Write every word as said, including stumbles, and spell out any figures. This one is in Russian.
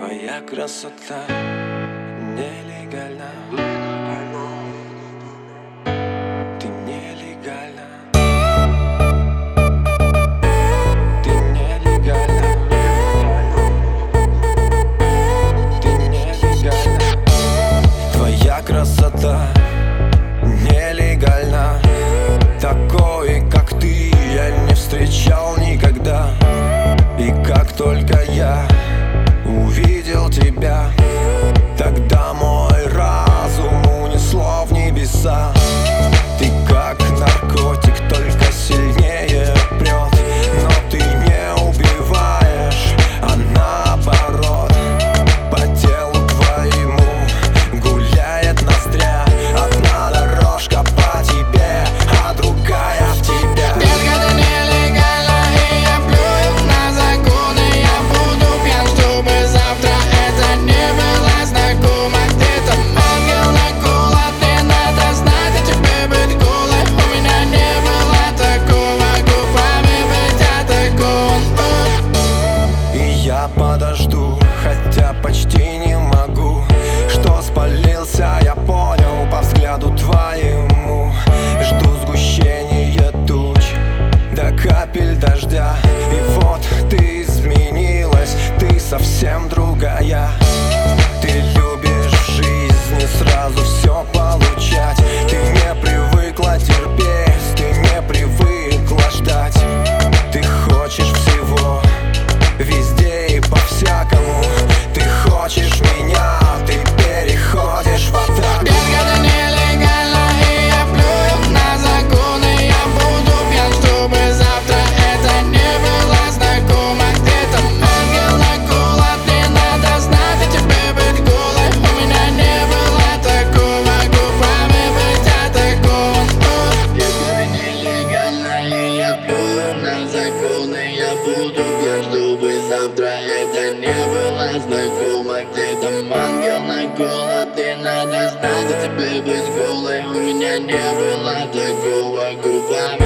Твоя красота нелегальна, ты нелегальна, ты нелегальна, ты нелегальна. Твоя красота нелегальна, такой, как ты, я не встречал никогда. И как только я увидел тебя, тогда мой разум унесло в небеса. Ты как наркотик, только сильнее прет, но ты не убиваешь, а наоборот. По телу твоему гуляет ноздря, одна дорожка по тебе, а другая в тебя. Детка, ты нелегальна, и я плюю на законы. Я буду пьян, чтобы завтра это не было знакомо. Где-то ангел наколотый, надо знать, а тебе быть голой. У меня не было такого, губами быть атакован. И я подожду, хотя почти не могу. Что спалился, я понял по взгляду твоему. Жду сгущения туч до капель дождя. И вот ты изменилась, ты совсем другая. Ты любишь в жизни сразу все получать. Ты не привыкла терпеть, ты не привыкла ждать. Ты хочешь всего, везде и по-всякому. Ты хочешь меня, ты переходишь в атаку. Детка, ты нелегальна, и я плюю на законы. Я буду пьян, чтобы завтра это не было знакомо. Где-то ангел наколотый, надо знать, а тебе быть голой. У меня не было такого, губами быть атакован. Детка, ты нелегальна, и я плюю на законы. Я буду пьян, чтобы завтра это не было знакомо. Где-то ангел наколотый, надо знать, а тебе быть голой. У меня не было такого, губами